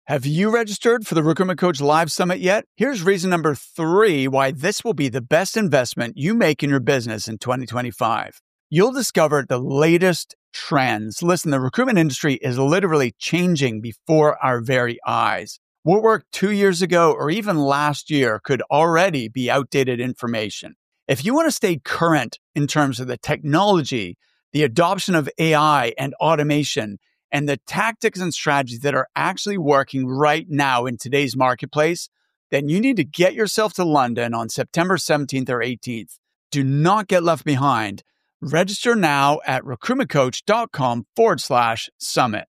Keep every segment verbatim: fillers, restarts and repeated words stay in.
Have you registered for the Recruitment Coach Live Summit yet? Here's reason number three why this will be the best investment you make in your business in twenty twenty-five. You'll discover the latest trends. Listen, the recruitment industry is literally changing before our very eyes. What worked two years ago or even last year could already be outdated information. If you want to stay current in terms of the technology, the adoption of A I and automation, and the tactics and strategies that are actually working right now in today's marketplace, then you need to get yourself to London on September seventeenth or eighteenth. Do not get left behind. Register now at recruitmentcoach.com forward slash summit.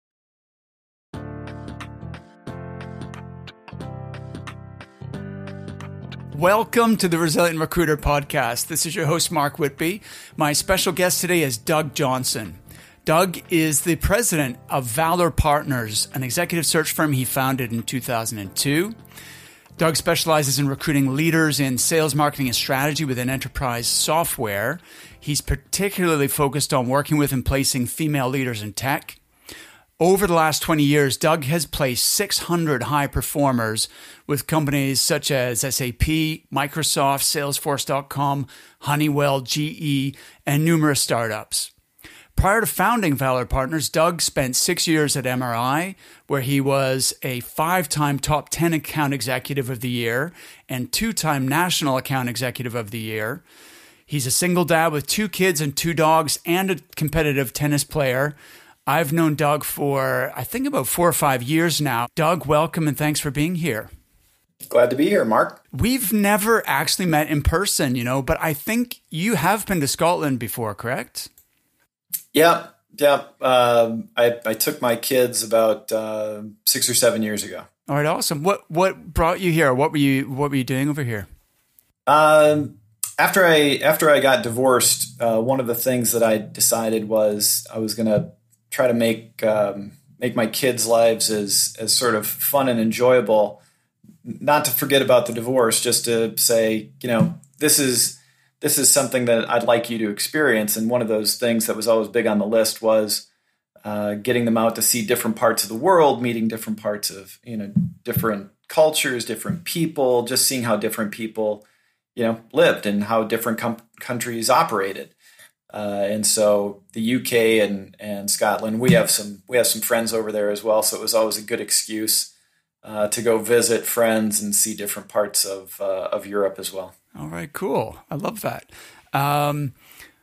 Welcome to the Resilient Recruiter Podcast. This is your host, Mark Whitby. My special guest today is Doug Johnson. Doug is the president of Valor Partners, an executive search firm he founded in two thousand two. Doug specializes in recruiting leaders in sales, marketing, and strategy within enterprise software. He's particularly focused on working with and placing female leaders in tech. Over the last twenty years, Doug has placed six hundred high performers with companies such as S A P, Microsoft, Salesforce dot com, Honeywell, G E, and numerous startups. Prior to founding Valor Partners, Doug spent six years at M R I, where he was a five-time top ten account executive of the year and two-time national account executive of the year. He's a single dad with two kids and two dogs and a competitive tennis player. I've known Doug for, I think, about four or five years now. Doug, welcome and thanks for being here. Glad to be here, Mark. We've never actually met in person, you know, but I think you have been to Scotland before, correct? Yeah, yeah. Um, I, I took my kids about uh, six or seven years ago. All right, awesome. What what brought you here? What were you What were you doing over here? Um, after I after I got divorced, uh, one of the things that I decided was I was going to try to make um, make my kids' lives as as sort of fun and enjoyable. Not to forget about the divorce, just to say, you know, this is. This is something that I'd like you to experience. And one of those things that was always big on the list was uh, getting them out to see different parts of the world, meeting different parts of, you know, different cultures, different people, just seeing how different people, you know, lived and how different com- countries operated. Uh, and so the U K and, and Scotland, we have some we have some friends over there as well. So it was always a good excuse uh, to go visit friends and see different parts of uh, of Europe as well. All right, cool. I love that. Um,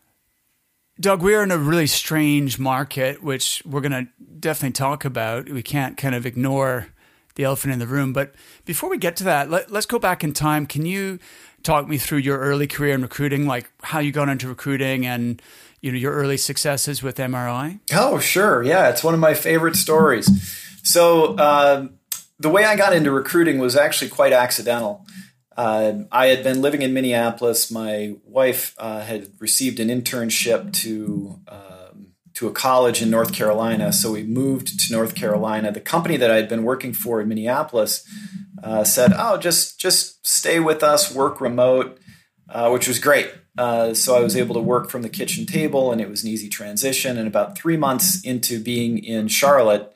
Doug, we're in a really strange market, which we're going to definitely talk about. We can't kind of ignore the elephant in the room. But before we get to that, let, let's go back in time. Can you talk me through your early career in recruiting, like how you got into recruiting and, you know, your early successes with M R I? Oh, sure. Yeah, it's one of my favorite stories. So uh, the way I got into recruiting was actually quite accidental. Uh, I had been living in Minneapolis. My wife uh, had received an internship to um, to a college in North Carolina, so we moved to North Carolina. The company that I had been working for in Minneapolis uh, said, "Oh, just just stay with us, work remote," uh, which was great. Uh, so I was able to work from the kitchen table, and it was an easy transition. And about three months into being in Charlotte,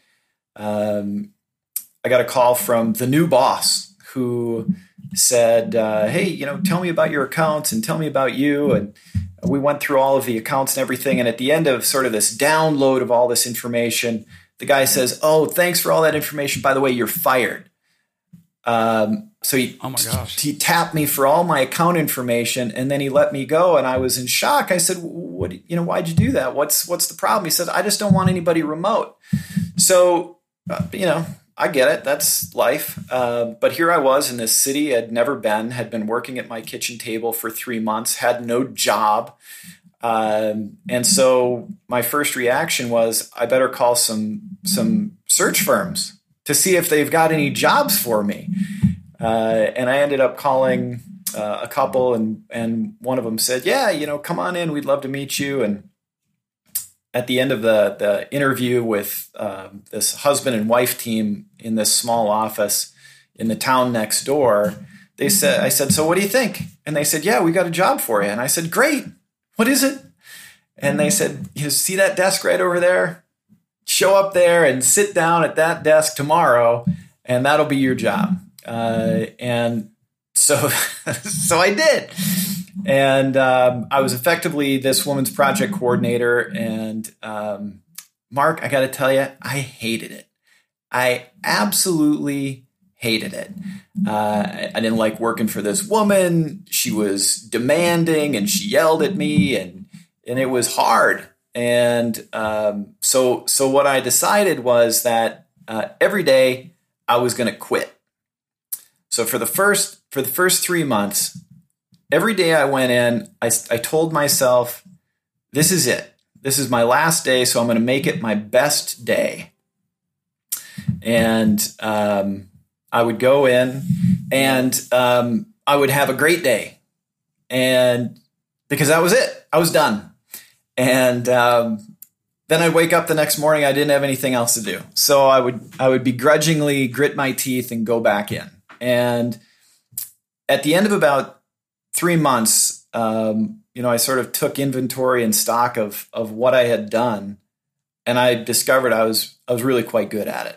um, I got a call from the new boss who said, uh, hey, you know, tell me about your accounts and tell me about you. And we went through all of the accounts and everything. And at the end of sort of this download of all this information, the guy says, oh, thanks for all that information. By the way, you're fired. Um, so he, oh my gosh. he tapped me for all my account information and then he let me go. And I was in shock. I said, what, you know, why'd you do that? What's, what's the problem? He said, I just don't want anybody remote. So, uh, you know, I get it. That's life. Uh, but here I was in this city I'd never been, had been working at my kitchen table for three months, had no job. Um, and so my first reaction was, I better call some some search firms to see if they've got any jobs for me. Uh, and I ended up calling uh, a couple, and and one of them said, yeah, you know, come on in. We'd love to meet you. And at the end of the, the interview with um, this husband and wife team in this small office in the town next door, they said, I said, so what do you think? And they said, yeah, we got a job for you. And I said, great. What is it? And they said, you see that desk right over there? Show up there and sit down at that desk tomorrow and that'll be your job. Uh, and so, so I did. And um, I was effectively this woman's project coordinator. And um, Mark, I got to tell you, I hated it. I absolutely hated it. Uh, I didn't like working for this woman. She was demanding and she yelled at me, and and it was hard. And um, so so what I decided was that uh, every day I was going to quit. So for the first for the first three months, every day I went in, I, I told myself, this is it. This is my last day, so I'm going to make it my best day. And um, I would go in, and um, I would have a great day. And because that was it, I was done. And um, then I'd wake up the next morning, I didn't have anything else to do. So I would I would begrudgingly grit my teeth and go back in. And at the end of about three months, um, you know, I sort of took inventory and stock of of what I had done, and I discovered I was I was really quite good at it.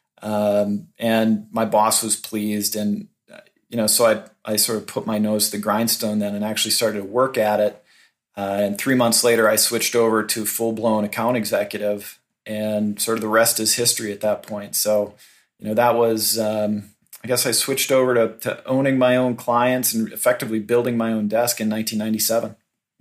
Um, and my boss was pleased, and you know, so I I sort of put my nose to the grindstone then and actually started to work at it. Uh, and three months later, I switched over to full blown account executive, and sort of the rest is history at that point. So, you know, that was. Um, I guess I switched over to, to owning my own clients and effectively building my own desk in nineteen ninety-seven.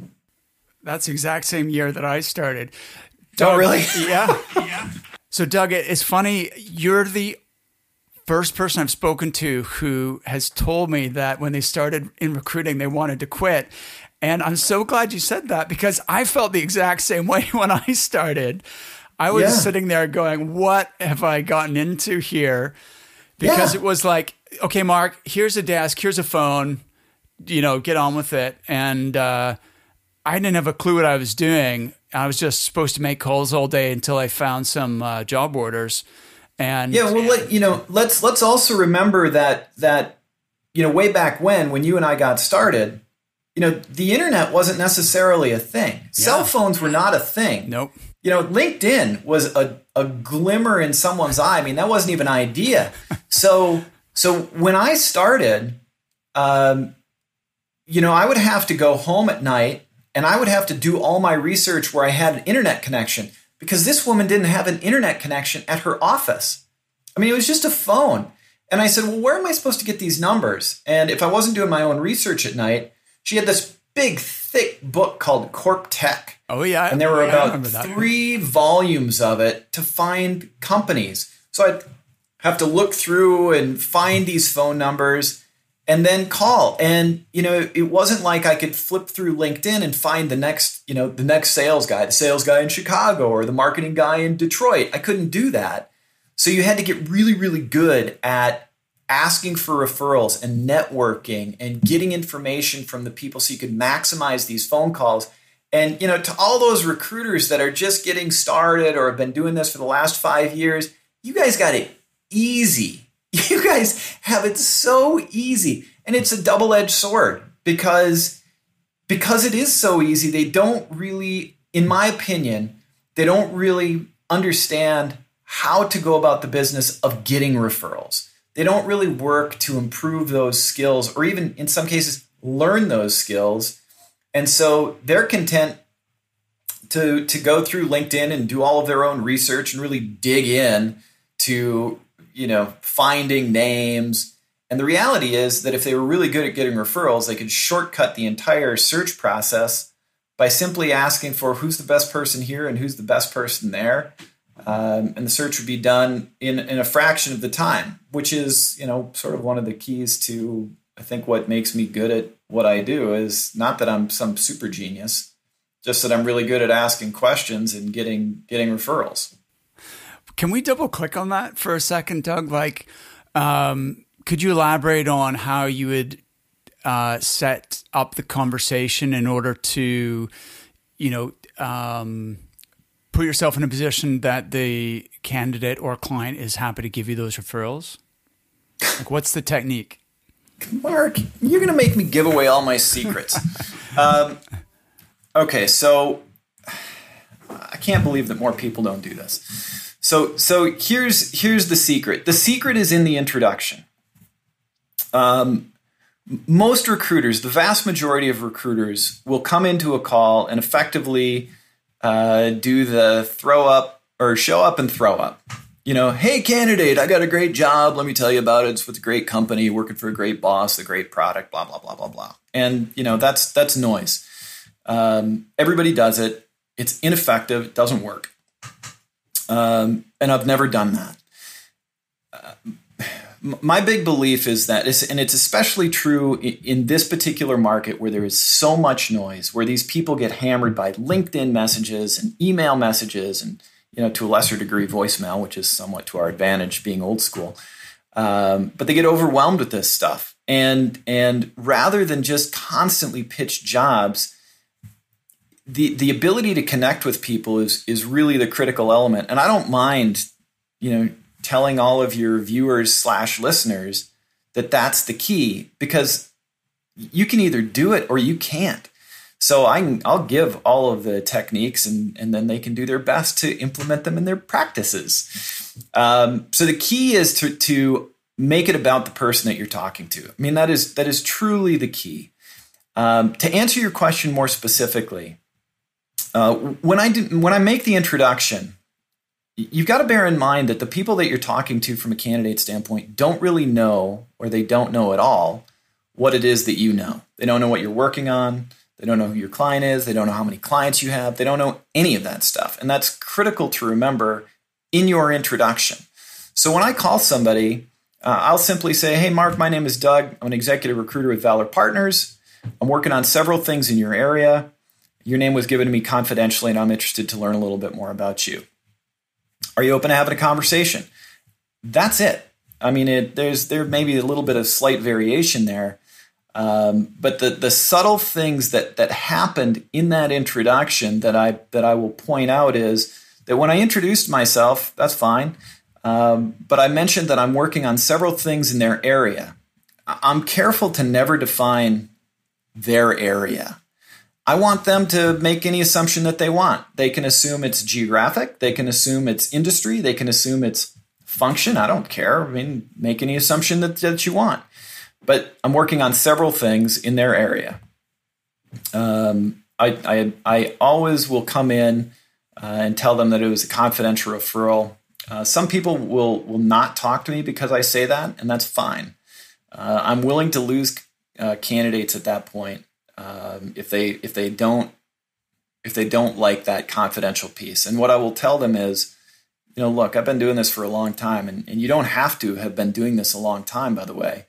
That's the exact same year that I started. Doug, oh, really? Yeah. yeah. So, Doug, it's funny. You're the first person I've spoken to who has told me that when they started in recruiting, they wanted to quit. And I'm so glad you said that, because I felt the exact same way when I started. I was yeah. sitting there going, what have I gotten into here? Because yeah. it was like, okay, Mark, here's a desk, here's a phone, you know, get on with it. And uh, I didn't have a clue what I was doing. I was just supposed to make calls all day until I found some uh, job orders. And yeah, well, let, you know, let's let's also remember that that you know, way back when, when you and I got started, you know, the internet wasn't necessarily a thing. Yeah. Cell phones were not a thing. Nope. You know, LinkedIn was a, a glimmer in someone's eye. I mean, that wasn't even an idea. So, so when I started, um, you know, I would have to go home at night and I would have to do all my research where I had an internet connection, because this woman didn't have an internet connection at her office. I mean, it was just a phone. And I said, well, where am I supposed to get these numbers? And if I wasn't doing my own research at night, she had this big, thick book called Corp Tech. Oh, yeah. And there were yeah, about three volumes of it to find companies. So I'd have to look through and find these phone numbers and then call. And, you know, it wasn't like I could flip through LinkedIn and find the next, you know, the next sales guy, the sales guy in Chicago or the marketing guy in Detroit. I couldn't do that. So you had to get really, really good at asking for referrals and networking and getting information from the people so you could maximize these phone calls. And, you know, to all those recruiters that are just getting started or have been doing this for the last five years, you guys got it easy. You guys have it so easy. And it's a double-edged sword because, because it is so easy. They don't really, in my opinion, they don't really understand how to go about the business of getting referrals. They don't really work to improve those skills or even in some cases learn those skills. And so they're content to, to go through LinkedIn and do all of their own research and really dig in to, you know, finding names. And the reality is that if they were really good at getting referrals, they could shortcut the entire search process by simply asking for who's the best person here and who's the best person there. Um, and the search would be done in, in a fraction of the time, which is, you know, sort of one of the keys to, I think, what makes me good at what I do is not that I'm some super genius, just that I'm really good at asking questions and getting getting referrals. Can we double click on that for a second, Doug? Like, um, could you elaborate on how you would uh, set up the conversation in order to, you know, um, put yourself in a position that the candidate or client is happy to give you those referrals? Like, what's the technique? Mark, you're going to make me give away all my secrets. um, okay, so I can't believe that more people don't do this. So so here's here's the secret. The secret is in the introduction. Um, most recruiters, the vast majority of recruiters, will come into a call and effectively uh, do the throw up or show up and throw up. You know, hey, candidate, I got a great job. Let me tell you about it. It's with a great company, working for a great boss, a great product, blah, blah, blah, blah, blah. And, you know, that's that's noise. Um, everybody does it. It's ineffective. It doesn't work. Um, and I've never done that. Uh, my big belief is that, it's, and it's especially true in, in this particular market where there is so much noise, where these people get hammered by LinkedIn messages and email messages and, you know, to a lesser degree, voicemail, which is somewhat to our advantage being old school. Um, but they get overwhelmed with this stuff. And, and rather than just constantly pitch jobs, the, the ability to connect with people is, is really the critical element. And I don't mind, you know, telling all of your viewers slash listeners that that's the key, because you can either do it or you can't. So I can, I'll give all of the techniques, and, and then they can do their best to implement them in their practices. Um, so the key is to, to make it about the person that you're talking to. I mean, that is that is truly the key. Um, to answer your question more specifically, uh, when I do, when I make the introduction, you've got to bear in mind that the people that you're talking to from a candidate standpoint don't really know, or they don't know at all, what it is that you know. They don't know what you're working on. They don't know who your client is. They don't know how many clients you have. They don't know any of that stuff. And that's critical to remember in your introduction. So when I call somebody, uh, I'll simply say, hey, Mark, my name is Doug. I'm an executive recruiter with Valor Partners. I'm working on several things in your area. Your name was given to me confidentially, and I'm interested to learn a little bit more about you. Are you open to having a conversation? That's it. I mean, it, there's there may be a little bit of slight variation there. Um, but the the subtle things that that happened in that introduction that I that I will point out is that when I introduced myself, that's fine, um, but I mentioned that I'm working on several things in their area. I'm careful to never define their area. I want them to make any assumption that they want. They can assume it's geographic. They can assume it's industry. They can assume it's function. I don't care. I mean, make any assumption that, that you want. But I'm working on several things in their area. Um, I, I, I always will come in uh, and tell them that it was a confidential referral. Uh, some people will will not talk to me because I say that, and that's fine. Uh, I'm willing to lose uh, candidates at that point um, if they if they don't if they don't like that confidential piece. And what I will tell them is, you know, look, I've been doing this for a long time, and, and you don't have to have been doing this a long time, by the way.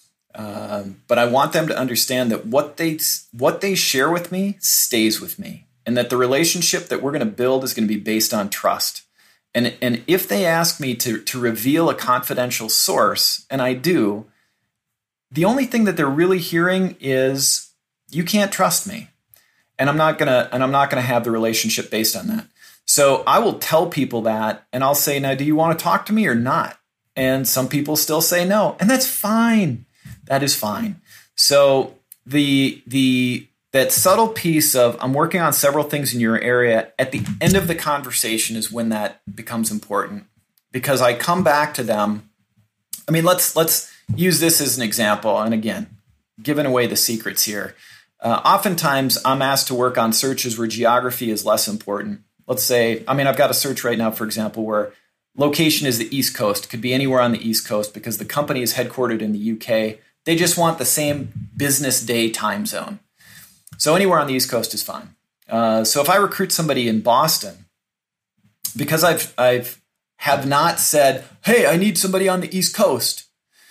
Um, but I want them to understand that what they what they share with me stays with me, and that the relationship that we're going to build is going to be based on trust. And and if they ask me to to reveal a confidential source, and I do, the only thing that they're really hearing is you can't trust me, and I'm not gonna and I'm not gonna have the relationship based on that. So I will tell people that, and I'll say, now, do you want to talk to me or not? And some people still say no, and that's fine. That is fine. So the the that subtle piece of I'm working on several things in your area at the end of the conversation is when that becomes important, because I come back to them. I mean, let's let's use this as an example. And again, giving away the secrets here. Uh, oftentimes, I'm asked to work on searches where geography is less important. Let's say, I mean, I've got a search right now, for example, where location is the East Coast. It could be anywhere on the East Coast because the company is headquartered in the U K. They just want the same business day time zone. So anywhere on the East Coast is fine. Uh, so if I recruit somebody in Boston, because I've I've have not said, hey, I need somebody on the East Coast,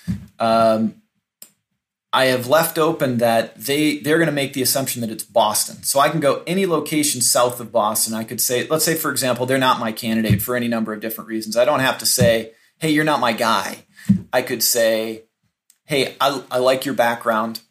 um, I have left open that they they're going to make the assumption that it's Boston. So I can go any location south of Boston. I could say, let's say, for example, they're not my candidate for any number of different reasons. I don't have to say, hey, you're not my guy. I could say, hey, I, I like your background.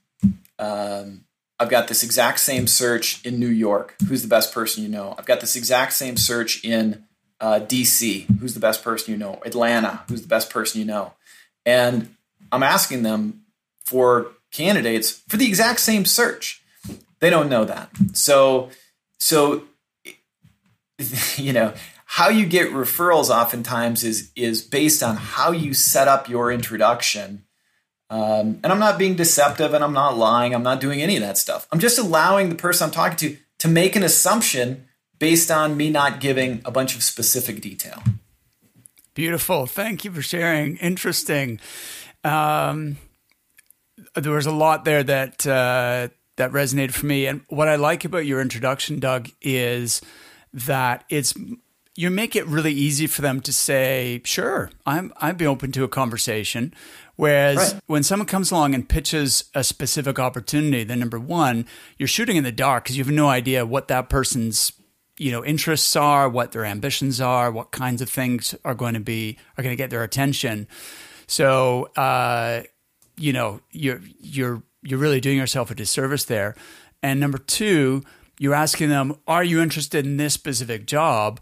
Um, I've got this exact same search in New York. Who's the best person you know? I've got this exact same search in uh, D C. Who's the best person you know? Atlanta. Who's the best person you know? And I'm asking them for candidates for the exact same search. They don't know that. So, so you know, how you get referrals oftentimes is is based on how you set up your introduction. Um, and I'm not being deceptive, and I'm not lying. I'm not doing any of that stuff. I'm just allowing the person I'm talking to to make an assumption based on me not giving a bunch of specific detail. Beautiful. Thank you for sharing. Interesting. Um, there was a lot there that uh, that resonated for me. And what I like about your introduction, Doug, is that it's you make it really easy for them to say, "Sure, I'm I'd be open to a conversation." Whereas right. when someone comes along and pitches a specific opportunity, then number one, you're shooting in the dark because you have no idea what that person's you know interests are, what their ambitions are, what kinds of things are going to be are going to get their attention. So uh, you know you're you're you're really doing yourself a disservice there. And number two, you're asking them, "Are you interested in this specific job?"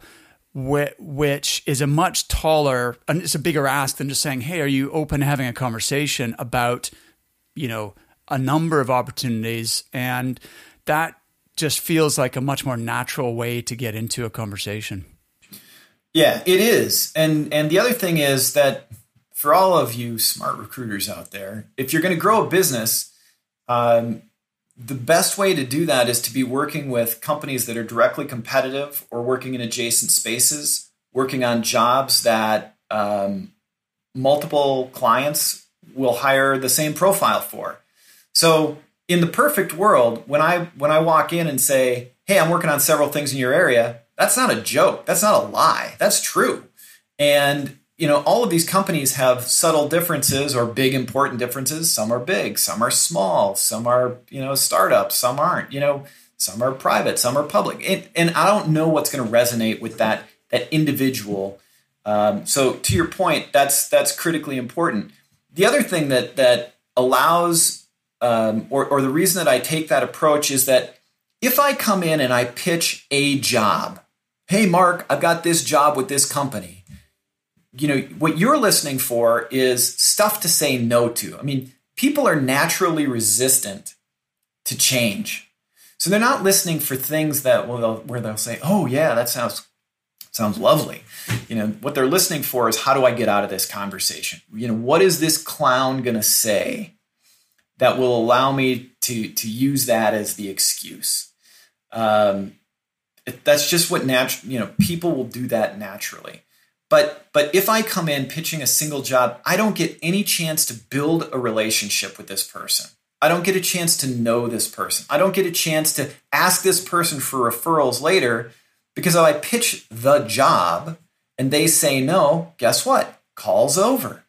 Which is a much taller, and it's a bigger ask than just saying, "Hey, are you open to having a conversation about, you know, a number of opportunities?" And that just feels like a much more natural way to get into a conversation. Yeah, it is. And and the other thing is that for all of you smart recruiters out there, if you're going to grow a business, um, the best way to do that is to be working with companies that are directly competitive or working in adjacent spaces, working on jobs that um, multiple clients will hire the same profile for. So in the perfect world, when I when I walk in and say, "Hey, I'm working on several things in your area," that's not a joke. That's not a lie. That's true. And you know, all of these companies have subtle differences or big important differences. Some are big, some are small, some are, you know, startups, some aren't, you know, some are private, some are public. And, and I don't know what's going to resonate with that, that individual. Um, so to your point, that's, that's critically important. The other thing that, that allows, um, or, or the reason that I take that approach is that if I come in and I pitch a job, "Hey, Mark, I've got this job with this company." You know, what you're listening for is stuff to say no to. I mean, people are naturally resistant to change. So they're not listening for things that well, they'll, where they'll say, "Oh, yeah, that sounds sounds lovely." You know, what they're listening for is, how do I get out of this conversation? You know, what is this clown going to say that will allow me to, to use that as the excuse? Um, it, that's just what natural, you know, people will do that naturally. But but if I come in pitching a single job, I don't get any chance to build a relationship with this person. I don't get a chance to know this person. I don't get a chance to ask this person for referrals later, because if I pitch the job and they say no, guess what? Call's over.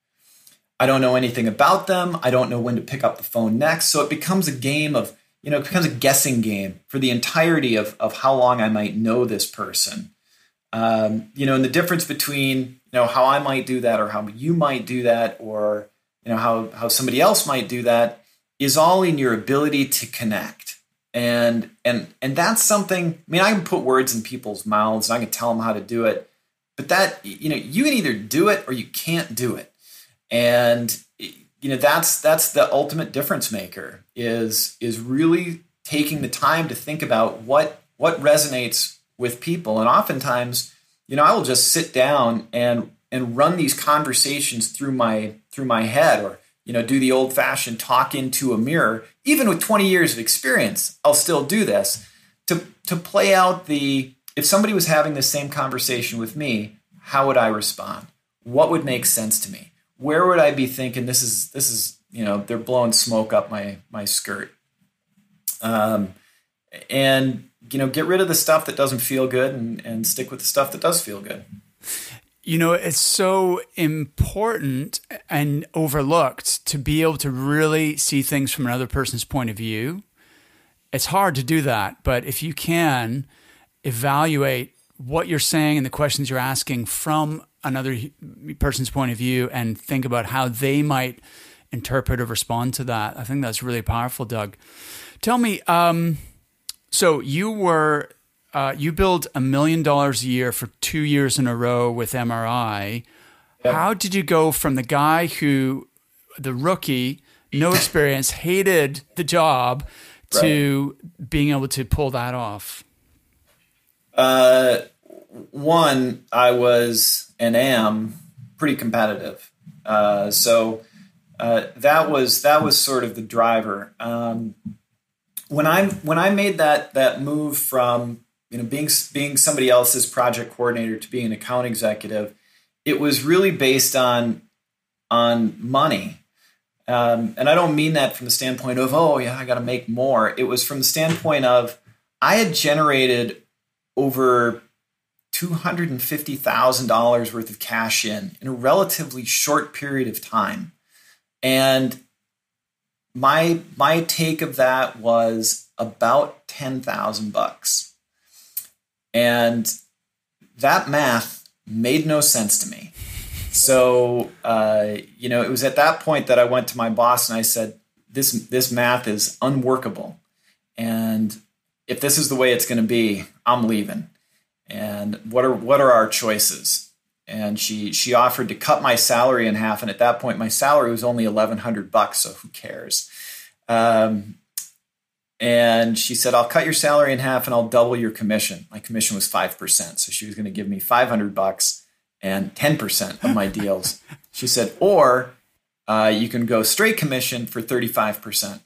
I don't know anything about them. I don't know when to pick up the phone next. So it becomes a game of, you know, it becomes a guessing game for the entirety of, of how long I might know this person. Um, you know, and the difference between, you know, how I might do that or how you might do that, or, you know, how, how somebody else might do that, is all in your ability to connect. And, and, and that's something, I mean, I can put words in people's mouths and I can tell them how to do it, but that, you know, you can either do it or you can't do it. And, you know, that's, that's the ultimate difference maker, is, is really taking the time to think about what, what resonates with people. And oftentimes, you know, I will just sit down and and run these conversations through my through my head, or, you know, do the old fashioned talk into a mirror. Even with twenty years of experience, I'll still do this to to play out the, if somebody was having the same conversation with me, how would I respond? What would make sense to me? Where would I be thinking this is this is, you know, they're blowing smoke up my my skirt? Um and you know, get rid of the stuff that doesn't feel good and, and stick with the stuff that does feel good. You know, it's so important and overlooked to be able to really see things from another person's point of view. It's hard to do that, but if you can evaluate what you're saying and the questions you're asking from another person's point of view and think about how they might interpret or respond to that, I think that's really powerful, Doug. Tell me, um, so you were, uh, you billed a million dollars a year for two years in a row with M R I. Yep. How did you go from the guy who, the rookie, no experience, hated the job, to right. being able to pull that off? Uh, one, I was and am pretty competitive. Uh, so uh, that was that was sort of the driver. Um, when I when I made that that move from you know being being somebody else's project coordinator to being an account executive, it was really based on on money. Um, and I don't mean that from the standpoint of, oh, yeah, I got to make more. It was from the standpoint of I had generated over two hundred fifty thousand dollars worth of cash in in a relatively short period of time. And my my take of that was about ten thousand bucks. And that math made no sense to me. So, uh, you know, it was at that point that I went to my boss and I said, this, this math is unworkable. And if this is the way it's going to be, I'm leaving. And what are, what are our choices? And she, she offered to cut my salary in half. And at that point, my salary was only eleven hundred bucks. So who cares? Um, and she said, I'll cut your salary in half and I'll double your commission. My commission was five percent. So she was going to give me five hundred bucks and ten percent of my deals. She said, or uh, you can go straight commission for thirty-five percent.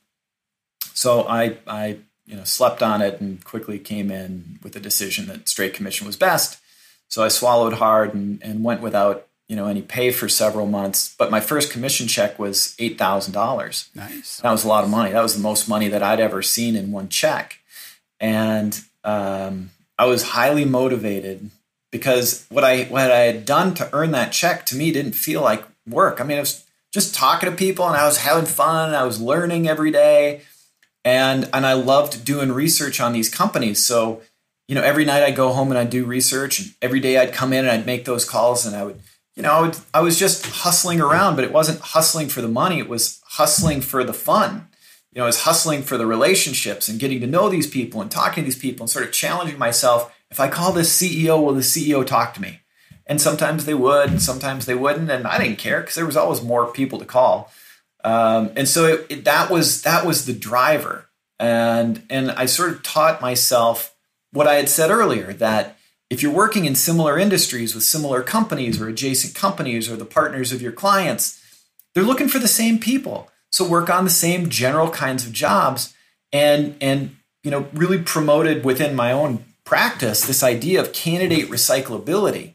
So I, I, you know, slept on it and quickly came in with a decision that straight commission was best. So I swallowed hard and, and went without, you know, any pay for several months. But my first commission check was eight thousand dollars. Nice. That was a lot of money. That was the most money that I'd ever seen in one check. And um, I was highly motivated because what I what I had done to earn that check to me didn't feel like work. I mean, I was just talking to people and I was having fun. And I was learning every day. And and I loved doing research on these companies. So, you know, every night I'd go home and I'd do research. And every day I'd come in and I'd make those calls. And I would, you know, I, would, I was just hustling around. But it wasn't hustling for the money. It was hustling for the fun. You know, I was hustling for the relationships and getting to know these people and talking to these people and sort of challenging myself. If I call this C E O, will the C E O talk to me? And sometimes they would, and sometimes they wouldn't. And I didn't care because there was always more people to call. Um, and so it, it, that was that was the driver. And, and I sort of taught myself what I had said earlier, that if you're working in similar industries with similar companies or adjacent companies or the partners of your clients, they're looking for the same people. So work on the same general kinds of jobs and, and you know, really promoted within my own practice this idea of candidate recyclability,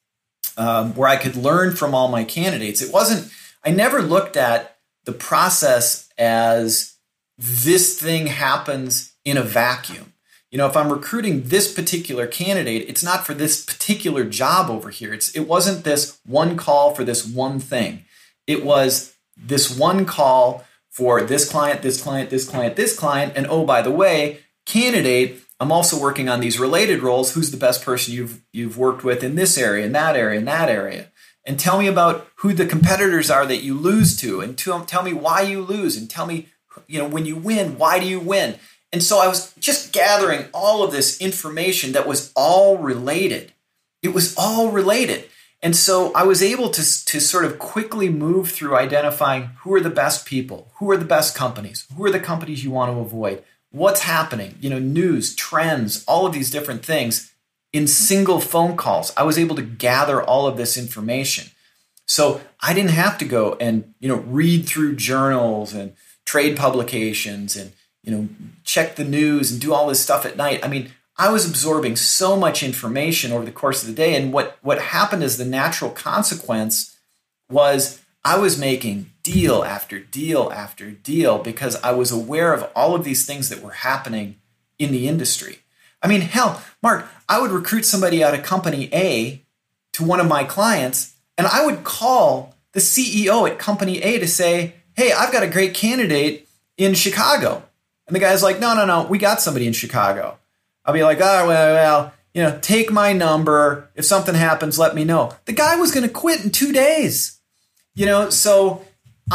um, where I could learn from all my candidates. It wasn't, I never looked at the process as this thing happens in a vacuum. You know, if I'm recruiting this particular candidate, it's not for this particular job over here. It's, it wasn't this one call for this one thing. It was this one call for this client, this client, this client, this client. And oh, by the way, candidate, I'm also working on these related roles. Who's the best person you've you've worked with in this area, in that area, in that area? And tell me about who the competitors are that you lose to, and to, tell me why you lose, and tell me, you know, when you win, why do you win? And so I was just gathering all of this information that was all related. It was all related. And so I was able to, to sort of quickly move through identifying who are the best people, who are the best companies, who are the companies you want to avoid, what's happening, you know, news, trends, all of these different things in single phone calls. I was able to gather all of this information. So I didn't have to go and, you know, read through journals and trade publications and, you know, check the news and do all this stuff at night. I mean, I was absorbing so much information over the course of the day. And what, what happened as the natural consequence was I was making deal after deal after deal because I was aware of all of these things that were happening in the industry. I mean, hell, Mark, I would recruit somebody out of company A to one of my clients, and I would call the C E O at company A to say, hey, I've got a great candidate in Chicago. And the guy's like, no, no, no, we got somebody in Chicago. I'll be like, oh, well, well, you know, take my number. If something happens, let me know. The guy was going to quit in two days. You know, so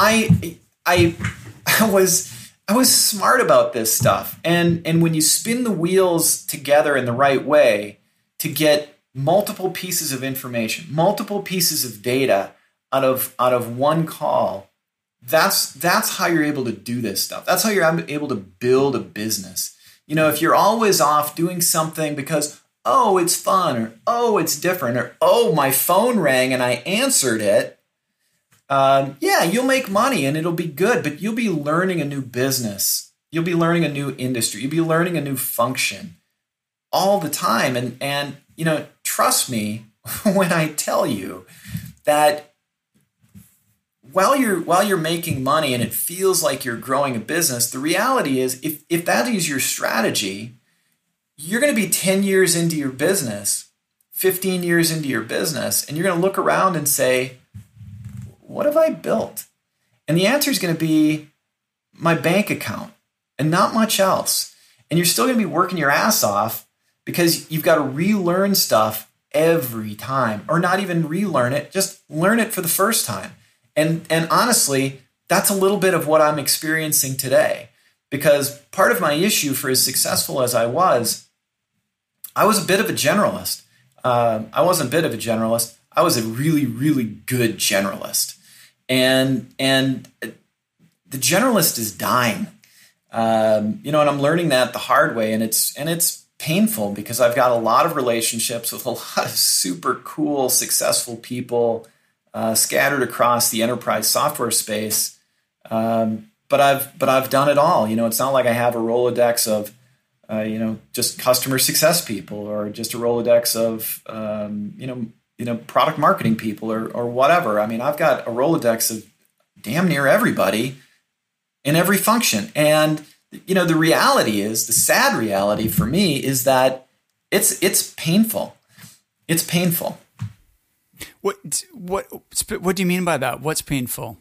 I, I, I was, I was smart about this stuff. And, and when you spin the wheels together in the right way to get multiple pieces of information, multiple pieces of data out of, out of one call, that's, that's how you're able to do this stuff. That's how you're able to build a business. You know, if you're always off doing something because, oh, it's fun, or oh, it's different, or oh, my phone rang and I answered it, um, yeah, you'll make money and it'll be good, but you'll be learning a new business. You'll be learning a new industry. You'll be learning a new function all the time. And, and you know, trust me when I tell you that while you're while you're making money and it feels like you're growing a business, the reality is if, if that is your strategy, you're going to be ten years into your business, fifteen years into your business, and you're going to look around and say, what have I built? And the answer is going to be my bank account and not much else. And you're still going to be working your ass off because you've got to relearn stuff every time, or not even relearn it, just learn it for the first time. And, and honestly, that's a little bit of what I'm experiencing today, because part of my issue for as successful as I was, I was a bit of a generalist. Um, I wasn't a bit of a generalist. I was a really, really good generalist. And, and the generalist is dying. Um, you know, and I'm learning that the hard way, and it's, and it's painful because I've got a lot of relationships with a lot of super cool, successful people uh, scattered across the enterprise software space. Um, but I've, but I've done it all. You know, it's not like I have a Rolodex of, uh, you know, just customer success people, or just a Rolodex of, um, you know, you know, product marketing people, or, or whatever. I mean, I've got a Rolodex of damn near everybody in every function. And, you know, the reality is, the sad reality for me is that it's, it's painful. It's painful. What, what, what do you mean by that? What's painful?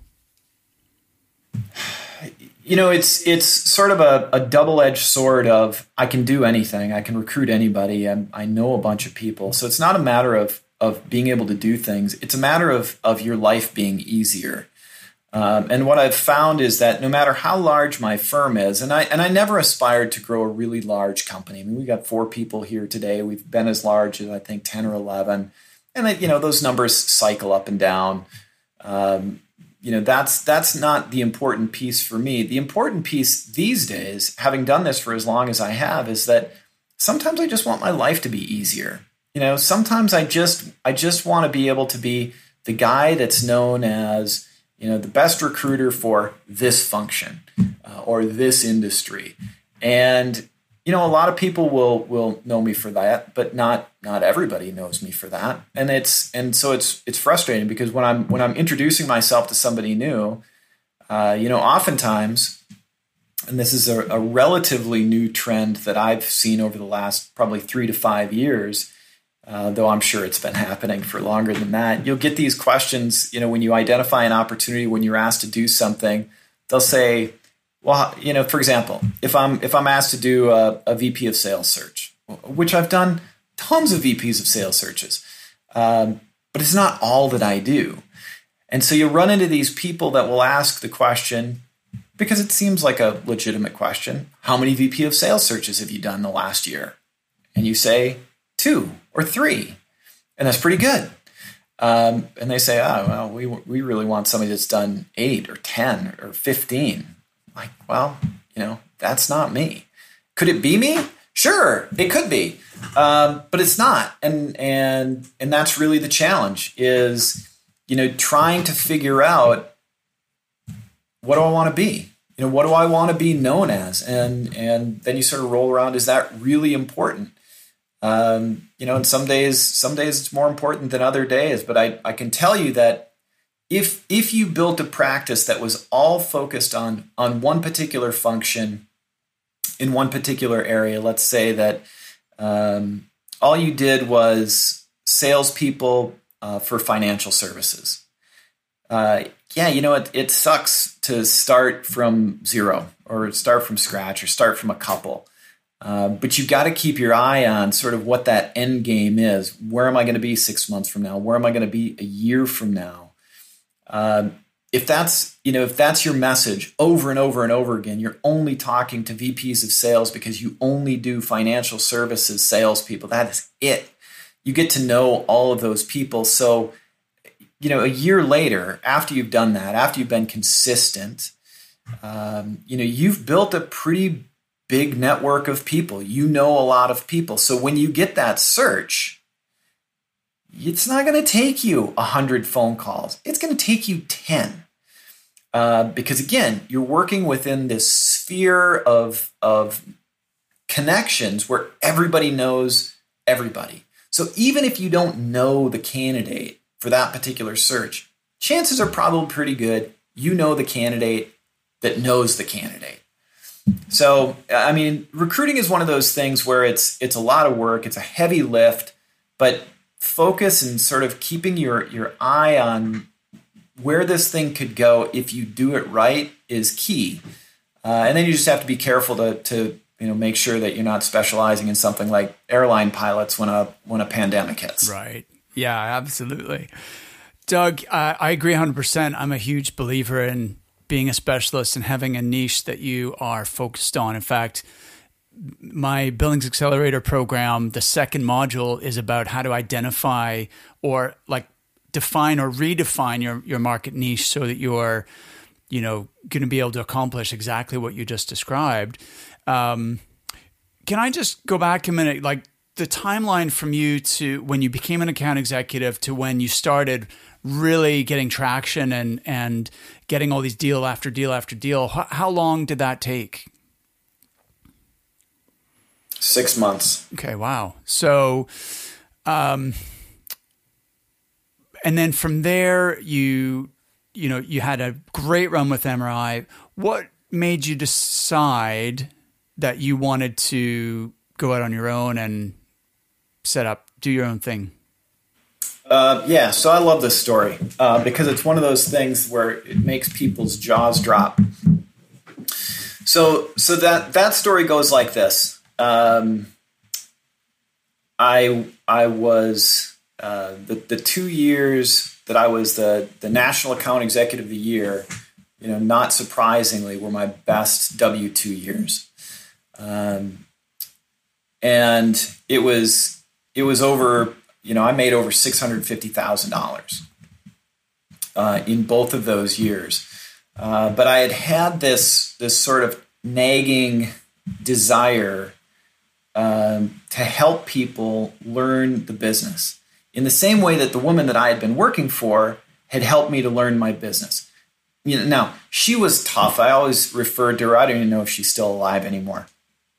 You know, it's, it's sort of a, a double-edged sword of, I can do anything. I can recruit anybody. I, I know a bunch of people. So it's not a matter of, of being able to do things. It's a matter of, of your life being easier. Um, and what I've found is that no matter how large my firm is, and I and I never aspired to grow a really large company. I mean, we got four people here today. We've been as large as I think ten or eleven, and that, you know, those numbers cycle up and down. Um, you know, that's that's not the important piece for me. The important piece these days, having done this for as long as I have, is that sometimes I just want my life to be easier. You know, sometimes I just I just want to be able to be the guy that's known as, you know, the best recruiter for this function uh, or this industry. And, you know, a lot of people will will know me for that, but not not everybody knows me for that. And it's and so it's it's frustrating because when I'm when I'm introducing myself to somebody new, uh, you know, oftentimes, and this is a, a relatively new trend that I've seen over the last probably three to five years, Uh, though I'm sure it's been happening for longer than that. You'll get these questions, you know, when you identify an opportunity, when you're asked to do something, they'll say, well, you know, for example, if I'm if I'm asked to do a, a V P of sales search, which I've done tons of V Ps of sales searches, um, but it's not all that I do. And so you run into these people that will ask the question, because it seems like a legitimate question, how many V P of sales searches have you done in the last year? And you say, two or three, and that's pretty good. Um, and they say, oh, well, we we really want somebody that's done eight or ten or fifteen. Like, well, you know, that's not me. Could it be me? Sure, it could be, um, but it's not. And and and that's really the challenge is, you know, trying to figure out, what do I want to be? You know, what do I want to be known as? And and then you sort of roll around, is that really important? Um, you know, and some days, some days it's more important than other days. But I, I can tell you that if if you built a practice that was all focused on on one particular function in one particular area, let's say that um, all you did was salespeople uh, for financial services. Uh, yeah, you know, it, it sucks to start from zero or start from scratch or start from a couple. Uh, but you've got to keep your eye on sort of what that end game is. Where am I going to be six months from now? Where am I going to be a year from now? Um, if that's, you know, if that's your message over and over and over again, you're only talking to V Ps of sales because you only do financial services salespeople. That is it. You get to know all of those people. So, you know, a year later, after you've done that, after you've been consistent, um, you know, you've built a pretty big network of people. You know a lot of people. So when you get that search, it's not going to take you one hundred phone calls. It's going to take you ten. Uh, because again, you're working within this sphere of, of connections where everybody knows everybody. So even if you don't know the candidate for that particular search, chances are probably pretty good you know the candidate that knows the candidate. So, I mean, recruiting is one of those things where it's it's a lot of work, it's a heavy lift, but focus and sort of keeping your, your eye on where this thing could go if you do it right is key. Uh, and then you just have to be careful to, to you know make sure that you're not specializing in something like airline pilots when a when a pandemic hits. Right. Yeah, absolutely. Doug, uh, I agree one hundred percent. I'm a huge believer in being a specialist and having a niche that you are focused on. In fact, my Billings Accelerator program, the second module is about how to identify or like define or redefine your, your market niche so that you're, you know, going to be able to accomplish exactly what you just described. Um, can I just go back a minute? Like the timeline from you to when you became an account executive to when you started really getting traction and, and getting all these deal after deal after deal, how, how long did that take? Six months. Okay. Wow. So, um, and then from there, you, you know, you had a great run with M R I. What made you decide that you wanted to go out on your own and set up, do your own thing? Uh, yeah, so I love this story uh, because it's one of those things where it makes people's jaws drop. So, so that that story goes like this. Um, I I was uh, the the two years that I was the the National Account Executive of the Year. You know, not surprisingly, were my best W two years, um, and it was it was over. You know, I made over six hundred fifty thousand dollars uh, in both of those years. Uh, but I had had this this sort of nagging desire um, to help people learn the business in the same way that the woman that I had been working for had helped me to learn my business. You know, now, she was tough. I always referred to her. I don't even know if she's still alive anymore.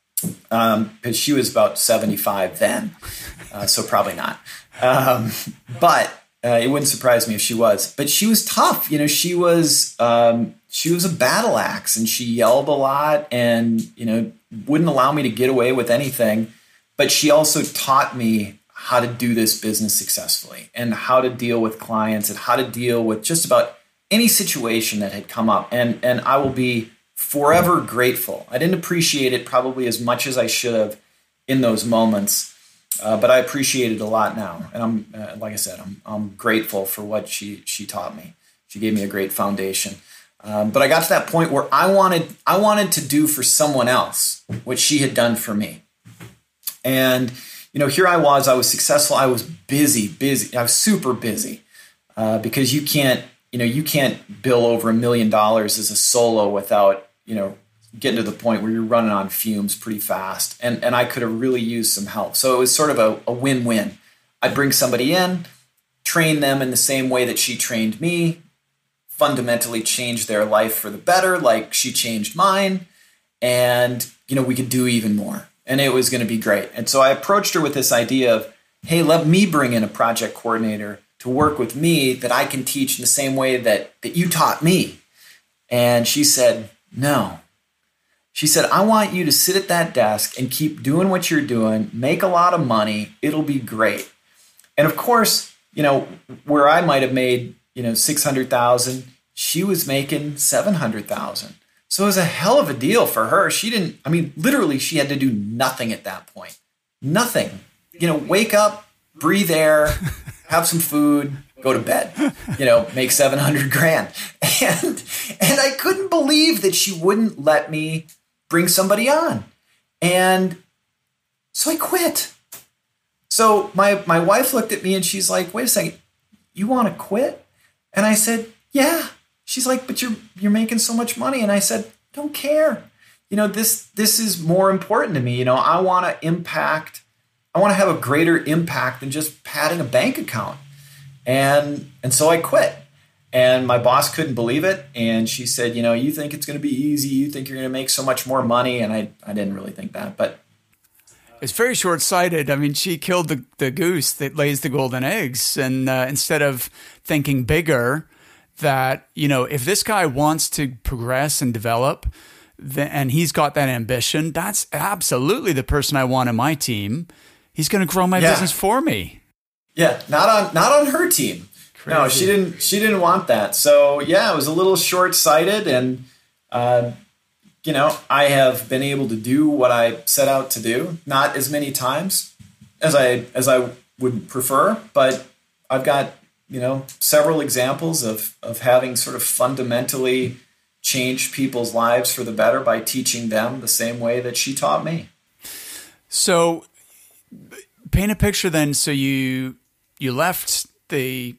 Um, because she was about seventy-five then, uh, so probably not. Um, but uh, it wouldn't surprise me if she was. But she was tough. You know, she was um, she was a battle axe, and she yelled a lot, and you know, wouldn't allow me to get away with anything. But she also taught me how to do this business successfully, and how to deal with clients, and how to deal with just about any situation that had come up. And and I will be forever grateful. I didn't appreciate it probably as much as I should have in those moments, uh, but I appreciate it a lot now. And I'm, uh, like I said, I'm, I'm grateful for what she she taught me. She gave me a great foundation. Um, but I got to that point where I wanted I wanted to do for someone else what she had done for me. And you know, here I was. I was successful. I was busy, busy. I was super busy uh, because you can't, you know, you can't bill over a million dollars as a solo without, you know, getting to the point where you're running on fumes pretty fast. And and I could have really used some help. So it was sort of a, a win-win. I'd bring somebody in, train them in the same way that she trained me, fundamentally change their life for the better, like she changed mine. And, you know, we could do even more. And it was going to be great. And so I approached her with this idea of, hey, let me bring in a project coordinator to work with me that I can teach in the same way that, that you taught me. And she said, no. She said, I want you to sit at that desk and keep doing what you're doing, make a lot of money. It'll be great. And of course, you know, where I might have made, you know, six hundred thousand dollars, she was making seven hundred thousand dollars. So it was a hell of a deal for her. She didn't, I mean, literally she had to do nothing at that point. Nothing. You know, wake up, breathe air, have some food, go to bed, you know, make seven hundred grand. And, and I couldn't believe that she wouldn't let me bring somebody on. And so I quit. So my, my wife looked at me and she's like, wait a second, you want to quit? And I said, yeah. She's like, but you're, you're making so much money. And I said, don't care. you know, this this is more important to me. You know, I want to impact, I want to have a greater impact than just padding a bank account. And and so I quit. And my boss couldn't believe it. And she said, you know, you think it's going to be easy. You think you're going to make so much more money. And I, I didn't really think that. But it's very short-sighted. I mean, she killed the, the goose that lays the golden eggs. And uh, instead of thinking bigger, that, you know, if this guy wants to progress and develop, then, and he's got that ambition, that's absolutely the person I want on my team. He's going to grow my yeah. business for me. Yeah, not on not on her team. Crazy. No, she didn't. She didn't want that. So yeah, it was a little short-sighted, and uh, you know, I have been able to do what I set out to do. Not as many times as I as I would prefer, but I've got, you know, several examples of of having sort of fundamentally changed people's lives for the better by teaching them the same way that she taught me. So, paint a picture then. So you you left the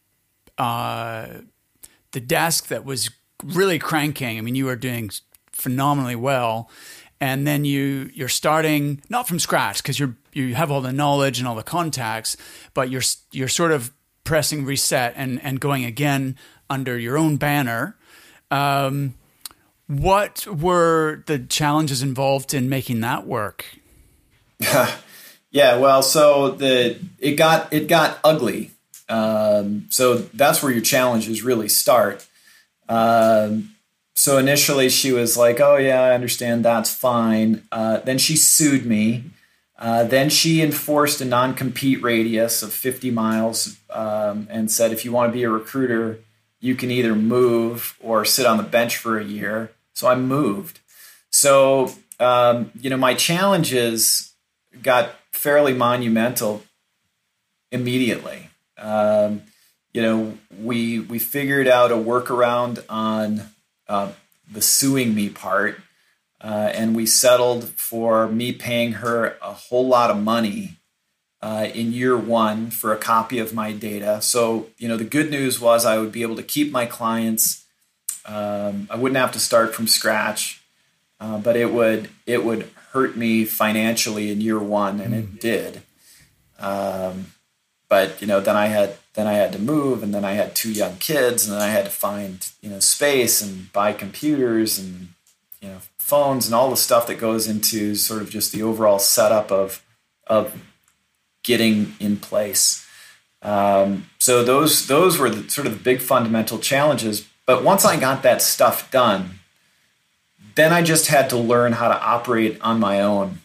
uh, the desk that was really cranking. I mean, you were doing phenomenally well, and then you you're starting not from scratch because you're you have all the knowledge and all the contacts, but you're you're sort of pressing reset and and going again under your own banner. Um, what were the challenges involved in making that work? Yeah, well, so the it got it got ugly. Um, so that's where your challenges really start. Um, so initially she was like, "Oh yeah, I understand. That's fine." Uh, then she sued me. Uh, then she enforced a non-compete radius of fifty miles um, and said, "If you want to be a recruiter, you can either move or sit on the bench for a year." So I moved. So um, you know, my challenges got fairly monumental immediately. Um, you know, we we figured out a workaround on uh, the suing me part, uh, and we settled for me paying her a whole lot of money uh, in year one for a copy of my data. So, you know, the good news was I would be able to keep my clients. Um, I wouldn't have to start from scratch, uh, but it would it would hurt me financially in year one, and it did. Um, but you know, then I had then I had to move, and then I had two young kids, and then I had to find you know space and buy computers and you know phones and all the stuff that goes into sort of just the overall setup of of getting in place. Um, so those those were the, sort of the big fundamental challenges. But once I got that stuff done, then I just had to learn how to operate on my own,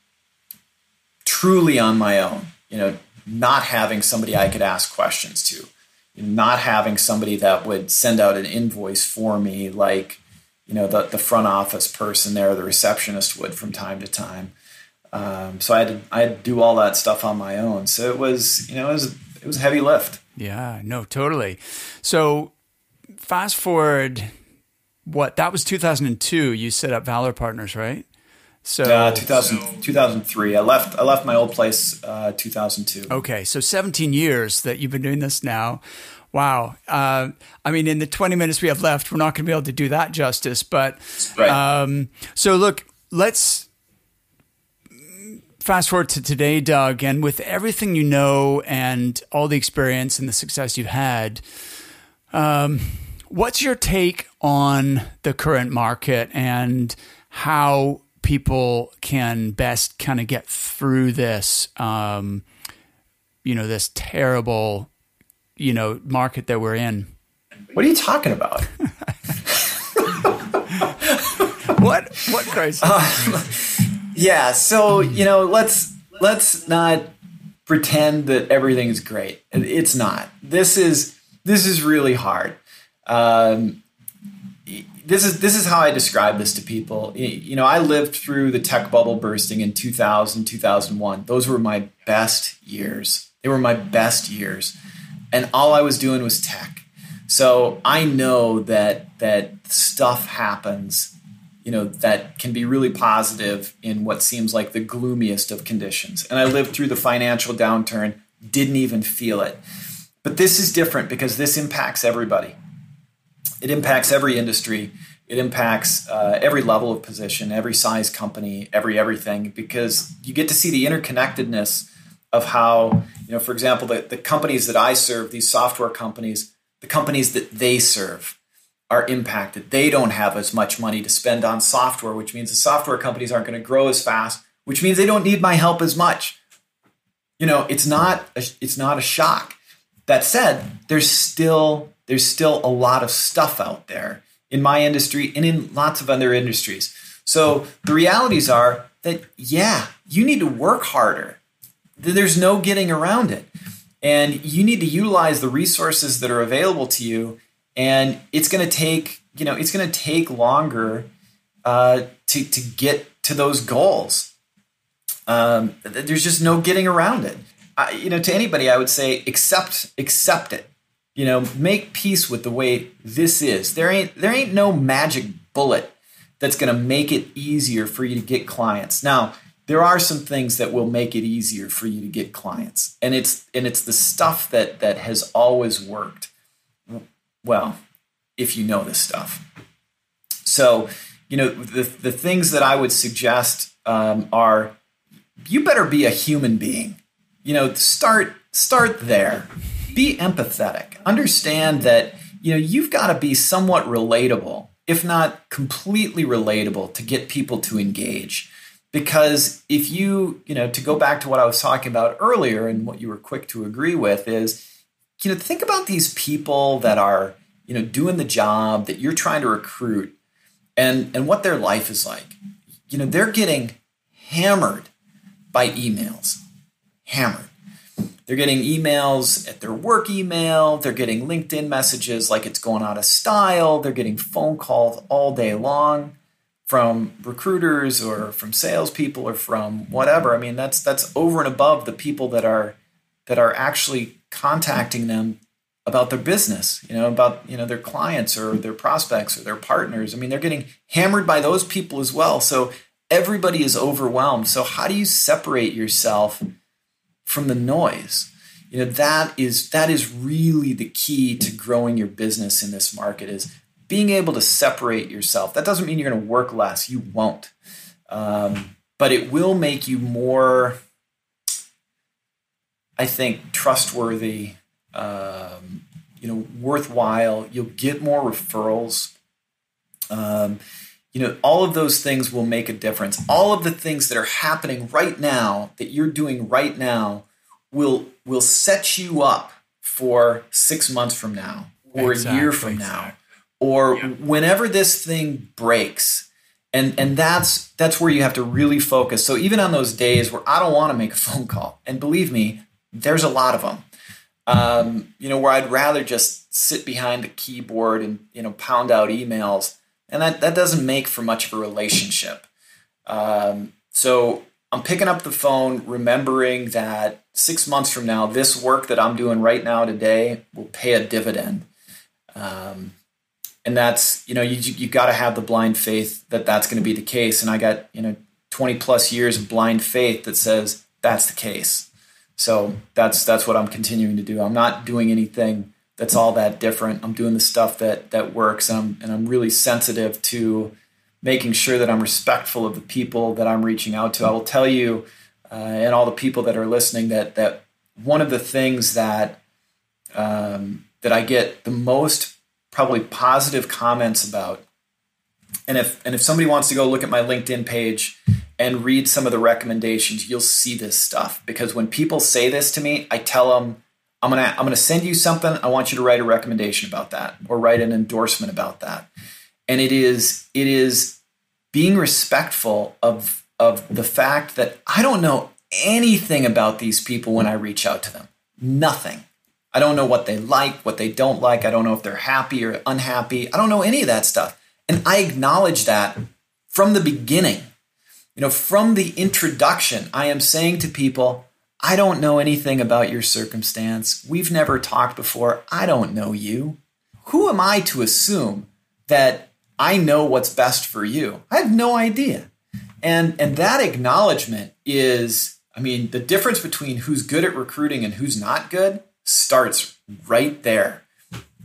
truly on my own, you know, not having somebody I could ask questions to, not having somebody that would send out an invoice for me like, you know, the, the front office person there, the receptionist would from time to time. Um, so I had to, I had to do all that stuff on my own. So it was, you know, it was, it was a heavy lift. Yeah, no, totally. So fast forward, what, that was two thousand two, you set up Valor Partners, right? So uh, two thousand, so two thousand three, I left, I left my old place, uh, two thousand two. Okay. So seventeen years that you've been doing this now. Wow. Uh, I mean, in the twenty minutes we have left, we're not going to be able to do that justice, but, right. um, so look, let's fast forward to today, Doug, and with everything you know and all the experience and the success you've had, um, what's your take on the current market and how people can best kind of get through this, um, you know, this terrible, you know, market that we're in? What are you talking about? what, what crisis? Uh, yeah. So, you know, let's, let's not pretend that everything's great. It's not. This is, this is really hard. Um, this is this is how I describe this to people. You know, I lived through the tech bubble bursting in two thousand, two thousand one. Those were my best years. They were my best years. And all I was doing was tech. So I know that that stuff happens, you know, that can be really positive in what seems like the gloomiest of conditions. And I lived through the financial downturn, didn't even feel it. But this is different because this impacts everybody. It impacts every industry. It impacts uh, every level of position, every size company, every everything, because you get to see the interconnectedness of how, you know, for example, the, the companies that I serve, these software companies, the companies that they serve are impacted. They don't have as much money to spend on software, which means the software companies aren't going to grow as fast, which means they don't need my help as much. You know, it's not a, it's not a shock. That said, there's still there's still a lot of stuff out there in my industry and in lots of other industries. So the realities are that, yeah, you need to work harder. There's no getting around it. And you need to utilize the resources that are available to you. And it's going to take, you know, it's going to take longer uh, to, to get to those goals. Um, there's just no getting around it. I, you know, to anybody, I would say, accept, accept it. You know, make peace with the way this is. There ain't, there ain't no magic bullet that's going to make it easier for you to get clients. Now, there are some things that will make it easier for you to get clients, and it's, and it's the stuff that that has always worked. Well, if you know this stuff. So, you know, the the things that I would suggest um, are, you better be a human being. You know, start start there. Be empathetic. Understand that, you know, you've got to be somewhat relatable, if not completely relatable, to get people to engage. Because if you, you know, to go back to what I was talking about earlier and what you were quick to agree with is, you know, think about these people that are, you know, doing the job that you're trying to recruit and, and what their life is like. You know, they're getting hammered by emails, hammered. They're getting emails at their work email. They're getting LinkedIn messages like it's going out of style. They're getting phone calls all day long from recruiters or from salespeople or from whatever. I mean, that's that's over and above the people that are that are actually contacting them about their business, you know, about, you know, their clients or their prospects or their partners. I mean, they're getting hammered by those people as well. So everybody is overwhelmed. So how do you separate yourself from the noise? You know, that is that is really the key to growing your business in this market, is being able to separate yourself. That doesn't mean you're going to work less. You won't. Um, but it will make you more, I think, trustworthy, um, you know, worthwhile. You'll get more referrals. Um, you know, all of those things will make a difference. All of the things that are happening right now, that you're doing right now, will will set you up for six months from now or exactly, a year from exactly. now. Or yeah. whenever this thing breaks, and and that's that's where you have to really focus. So even on those days where I don't want to make a phone call, and believe me, there's a lot of them, um, you know, where I'd rather just sit behind the keyboard and, you know, pound out emails, and that, that doesn't make for much of a relationship. Um, so I'm picking up the phone, remembering that six months from now, this work that I'm doing right now today will pay a dividend. Um, And that's, you know, you you got to have the blind faith that that's going to be the case. And I got, you know, twenty plus years of blind faith that says that's the case. So that's that's what I'm continuing to do. I'm not doing anything that's all that different. I'm doing the stuff that that works. And I'm, and I'm really sensitive to making sure that I'm respectful of the people that I'm reaching out to. I will tell you, uh, and all the people that are listening, that that one of the things that um, that I get the most probably positive comments about. And if and if somebody wants to go look at my LinkedIn page and read some of the recommendations, you'll see this stuff. Because when people say this to me, I tell them, I'm gonna I'm gonna send you something. I want you to write a recommendation about that, or write an endorsement about that. And it is it is being respectful of of the fact that I don't know anything about these people when I reach out to them. Nothing. I don't know what they like, what they don't like. I don't know if they're happy or unhappy. I don't know any of that stuff. And I acknowledge that from the beginning. You know, from the introduction, I am saying to people, I don't know anything about your circumstance. We've never talked before. I don't know you. Who am I to assume that I know what's best for you? I have no idea. And, and that acknowledgement is, I mean, the difference between who's good at recruiting and who's not good starts right there.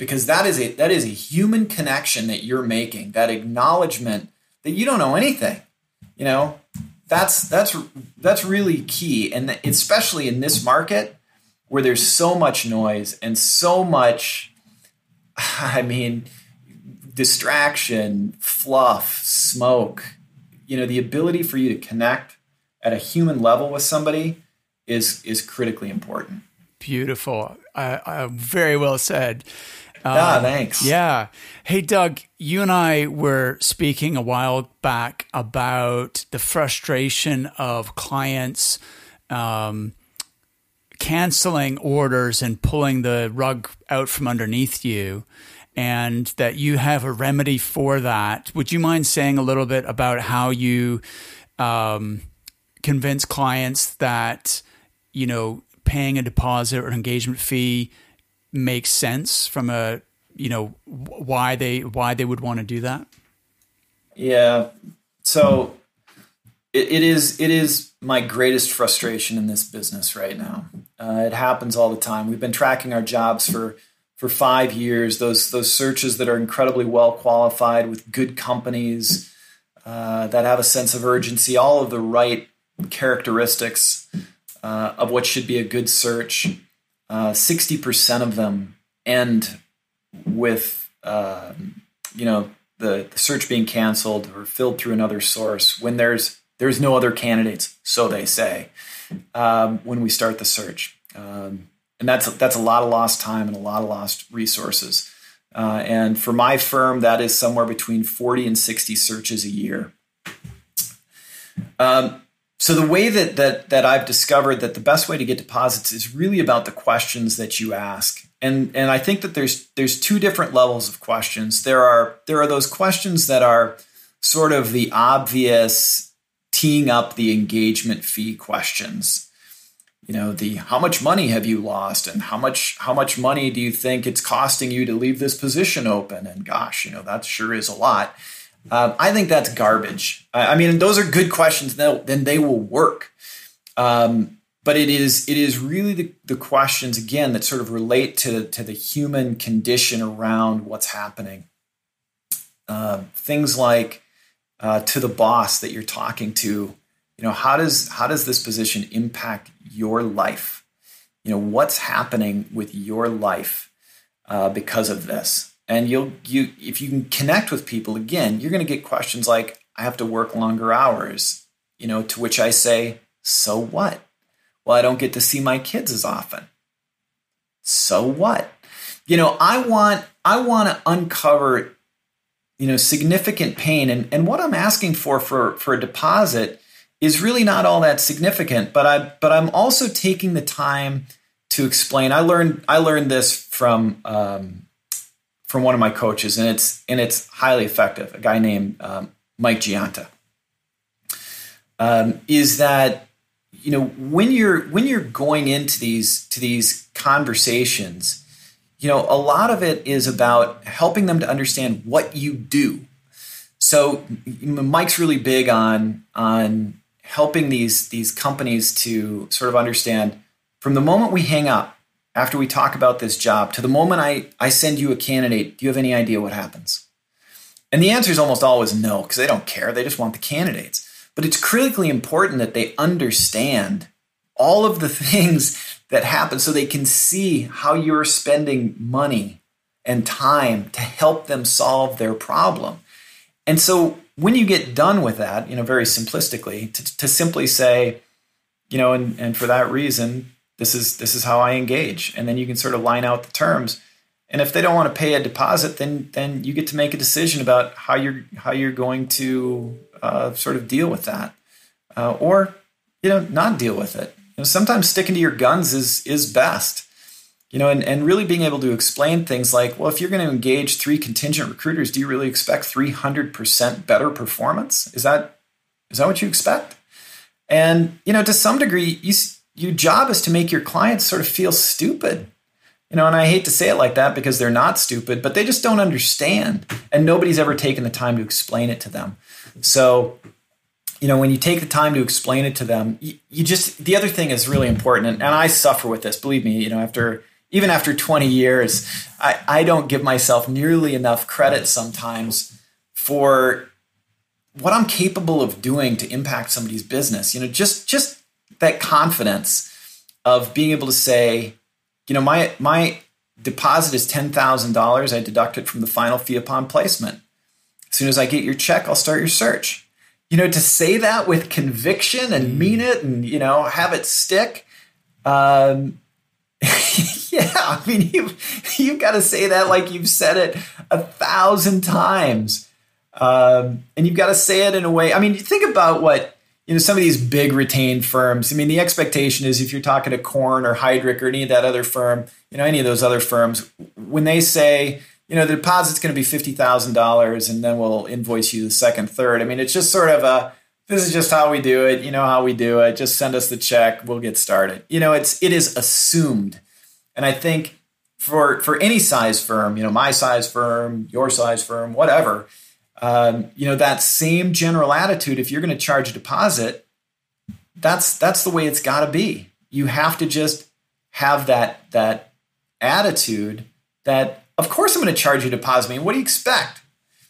because that is a that is a human connection that you're making, that acknowledgement that you don't know anything. You know, that's that's that's really key, and especially in this market where there's so much noise and so much, I mean, distraction, fluff, smoke. You know, the ability for you to connect at a human level with somebody is is critically important. Beautiful. Uh, uh, very well said. Um, ah, thanks. Yeah. Hey, Doug, you and I were speaking a while back about the frustration of clients um, canceling orders and pulling the rug out from underneath you, and that you have a remedy for that. Would you mind saying a little bit about how you um, convince clients that, you know, paying a deposit or an engagement fee makes sense from a, you know, why they why they would want to do that? Yeah. So it, it is it is my greatest frustration in this business right now. Uh, it happens all the time. We've been tracking our jobs for for five years. Those those searches that are incredibly well qualified with good companies uh, that have a sense of urgency, all of the right characteristics uh, of what should be a good search. Uh, sixty percent of them end with, uh, you know, the, the search being canceled or filled through another source when there's there's no other candidates, so they say, um, when we start the search. Um, and that's that's a lot of lost time and a lot of lost resources. Uh, and for my firm, that is somewhere between forty and sixty searches a year. Um, So the way that that that I've discovered that the best way to get deposits is really about the questions that you ask. And and I think that there's there's two different levels of questions. There are there are those questions that are sort of the obvious teeing up the engagement fee questions. You know, the how much money have you lost, and how much how much money do you think it's costing you to leave this position open? And gosh, you know, that sure is a lot. Um, I think that's garbage. I, I mean, those are good questions. Then they will work. Um, but it is it is really the, the questions, again, that sort of relate to, to the human condition around what's happening. Uh, things like uh, to the boss that you're talking to, you know, how does how does this position impact your life? You know, what's happening with your life uh, because of this? And you'll you if you can connect with people, again, you're going to get questions like, I have to work longer hours, you know, to which I say, so what? Well, I don't get to see my kids as often. So what? You know, I want I want to uncover, you know, significant pain. And, and what I'm asking for, for for a deposit is really not all that significant, but I but I'm also taking the time to explain. I learned I learned this from um, from one of my coaches, and it's and it's highly effective. A guy named um, Mike Gianta. Um, is that, you know, when you're when you're going into these to these conversations, you know, a lot of it is about helping them to understand what you do. So Mike's really big on on helping these these companies to sort of understand, from the moment we hang up after we talk about this job to the moment I, I send you a candidate, do you have any idea what happens? And the answer is almost always no, because they don't care. They just want the candidates. But it's critically important that they understand all of the things that happen so they can see how you're spending money and time to help them solve their problem. And so when you get done with that, you know, very simplistically, to, to simply say, you know, and, and for that reason, this is this is how I engage. And then you can sort of line out the terms. And if they don't want to pay a deposit, then then you get to make a decision about how you're how you're going to uh, sort of deal with that, uh, or you know, not deal with it. You know, sometimes sticking to your guns is is best. You know, and, and really being able to explain things like, well, if you're going to engage three contingent recruiters, do you really expect three hundred percent better performance? Is that is that what you expect? And you know, to some degree, you, your job is to make your clients sort of feel stupid. You know, and I hate to say it like that because they're not stupid, but they just don't understand. And nobody's ever taken the time to explain it to them. So, you know, when you take the time to explain it to them, you, you just, the other thing is really important. And, and I suffer with this, believe me, you know, after, even after twenty years, I, I don't give myself nearly enough credit sometimes for what I'm capable of doing to impact somebody's business. You know, just just that confidence of being able to say, you know, my my deposit is ten thousand dollars. I deduct it from the final fee upon placement. As soon as I get your check, I'll start your search. You know, to say that with conviction and mean it and, you know, have it stick. Um, yeah, I mean, you, you've got to say that like you've said it a thousand times. Um, and you've got to say it in a way. I mean, think about what, you know, some of these big retained firms. I mean, the expectation is if you're talking to Korn or Heidrick or any of that other firm, you know, any of those other firms, when they say, you know, the deposit's going to be fifty thousand dollars and then we'll invoice you the second, third. I mean, it's just sort of a, this is just how we do it. You know how we do it. Just send us the check. We'll get started. You know, it's, it is assumed. And I think for, for any size firm, you know, my size firm, your size firm, whatever, um, you know, that same general attitude, if you're going to charge a deposit, that's, that's the way it's got to be. You have to just have that, that attitude that, of course, I'm going to charge you a deposit. I mean, what do you expect?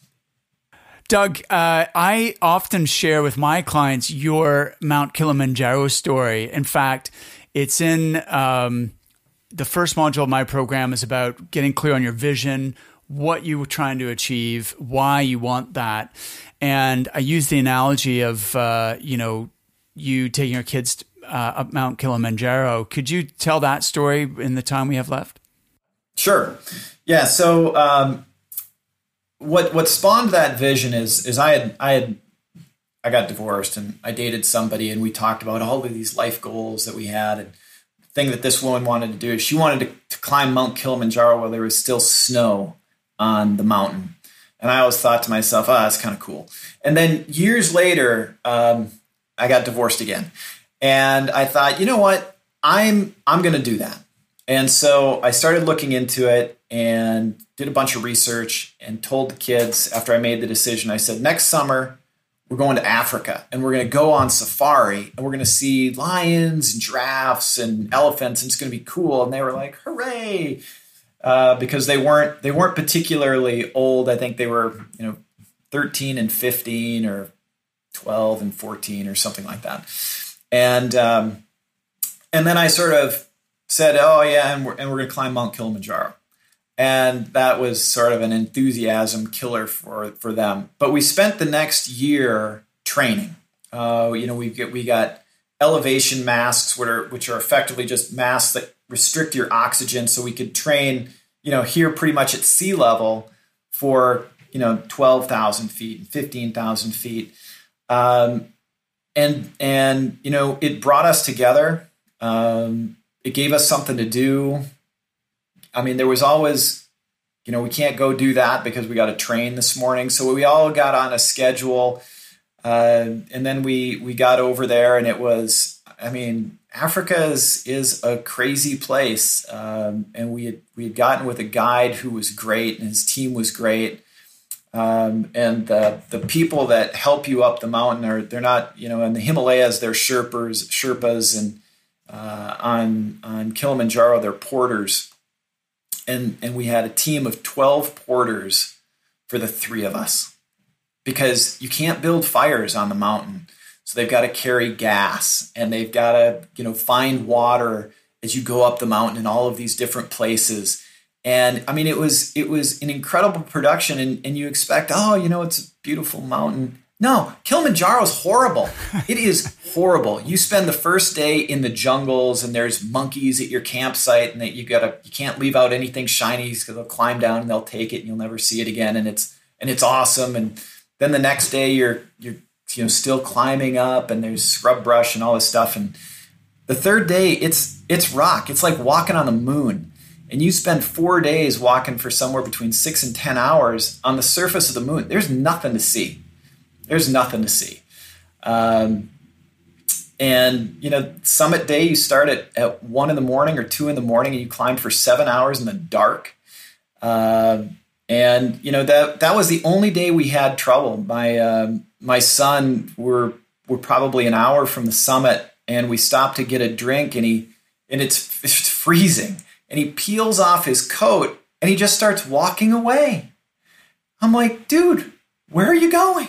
Doug, uh, I often share with my clients your Mount Kilimanjaro story. In fact, it's in um, the first module of my program is about getting clear on your vision, what you were trying to achieve, why you want that. And I use the analogy of, uh, you know, you taking your kids uh, up Mount Kilimanjaro. Could you tell that story in the time we have left? Sure. Yeah. So, um, what what spawned that vision is is I had I had I got divorced and I dated somebody and we talked about all of these life goals that we had. And the thing that this woman wanted to do is she wanted to, to climb Mount Kilimanjaro while there was still snow on the mountain. And I always thought to myself, oh, that's kind of cool. And then years later, um, I got divorced again, and I thought, you know what, I'm I'm going to do that. And so I started looking into it and did a bunch of research and told the kids after I made the decision, I said, next summer, we're going to Africa and we're going to go on safari and we're going to see lions and giraffes and elephants and it's going to be cool. And they were like, hooray, uh, because they weren't they weren't particularly old. I think they were, you know, thirteen and fifteen or twelve and fourteen or something like that. And um, and then I sort of said, oh, yeah, and we're, and we're going to climb Mount Kilimanjaro. And that was sort of an enthusiasm killer for, for them. But we spent the next year training. Uh, you know, we get we got elevation masks, which are, which are effectively just masks that restrict your oxygen. So we could train, you know, here pretty much at sea level for, you know, twelve thousand feet, fifteen thousand feet. Um, and, and, you know, it brought us together. Um, It gave us something to do. I mean, there was always, you know, we can't go do that because we got to train this morning. So we all got on a schedule. Uh, and then we we got over there and it was, I mean, Africa is, is a crazy place. Um, and we had, we had gotten with a guide who was great and his team was great. Um, and the, the people that help you up the mountain are, they're not, you know, in the Himalayas, they're Sherpas, Sherpas and Uh, on on Kilimanjaro, they're porters, and and we had a team of twelve porters for the three of us because you can't build fires on the mountain, so they've got to carry gas and they've got to, you know, find water as you go up the mountain in all of these different places. And I mean, it was it was an incredible production, and and you expect, oh, you know, it's a beautiful mountain. No, Kilimanjaro is horrible. It is horrible. You spend the first day in the jungles and there's monkeys at your campsite and that you gotta you can't leave out anything shiny because they'll climb down and they'll take it and you'll never see it again. And it's and it's awesome. And then the next day you're you're you know still climbing up and there's scrub brush and all this stuff. And the third day it's it's rock. It's like walking on the moon. And you spend four days walking for somewhere between six and ten hours on the surface of the moon. There's nothing to see. There's nothing to see. Um, and, you know, summit day, you start at, at one in the morning or two in the morning and you climb for seven hours in the dark. Uh, and, you know, that that was the only day we had trouble. My um, my son, we're, we're probably an hour from the summit and we stopped to get a drink and he and it's, it's freezing. and he peels off his coat and he just starts walking away. I'm like, dude, where are you going?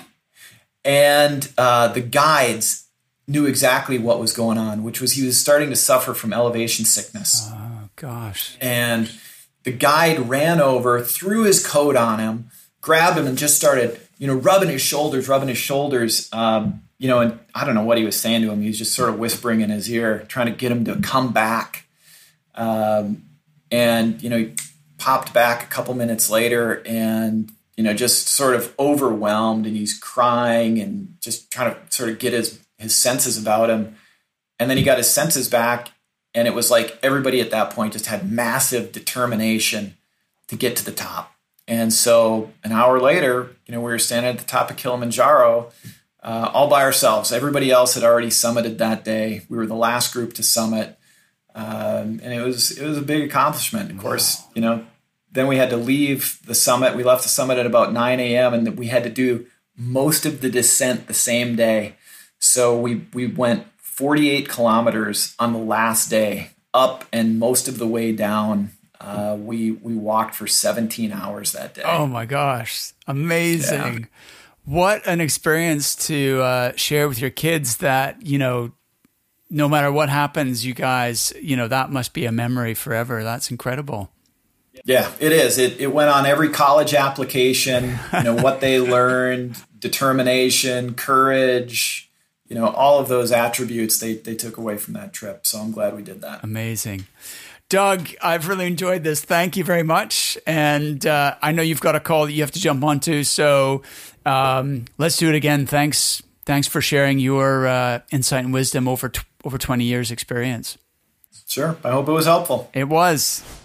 And uh, the guides knew exactly what was going on, which was he was starting to suffer from elevation sickness. Oh, gosh. And the guide ran over, threw his coat on him, grabbed him, and just started, you know, rubbing his shoulders, rubbing his shoulders. Um, you know, and I don't know what he was saying to him. He was just sort of whispering in his ear, trying to get him to come back. Um, and, you know, he popped back a couple minutes later and, you know, just sort of overwhelmed, and he's crying and just trying to sort of get his, his senses about him. And then he got his senses back, and it was like everybody at that point just had massive determination to get to the top. And so an hour later, you know, we were standing at the top of Kilimanjaro uh, all by ourselves. Everybody else had already summited that day. We were the last group to summit. Um, and it was it was a big accomplishment. Of course, you know, then we had to leave the summit. We left the summit at about nine a.m. and we had to do most of the descent the same day. So we we went forty-eight kilometers on the last day, up, and most of the way down. Uh, we we walked for seventeen hours that day. Oh my gosh, amazing! Yeah. What an experience to uh, share with your kids. That, you know, no matter what happens, you guys, you know, that must be a memory forever. That's incredible. Yeah, it is. It it went on every college application. You know what they learned: determination, courage. You know, all of those attributes they they took away from that trip. So I'm glad we did that. Amazing. Doug, I've really enjoyed this. Thank you very much. And uh, I know you've got a call that you have to jump onto, so um, let's do it again. Thanks Thanks for sharing your uh, insight and wisdom over t- over twenty years experience. Sure. I hope it was helpful. It was.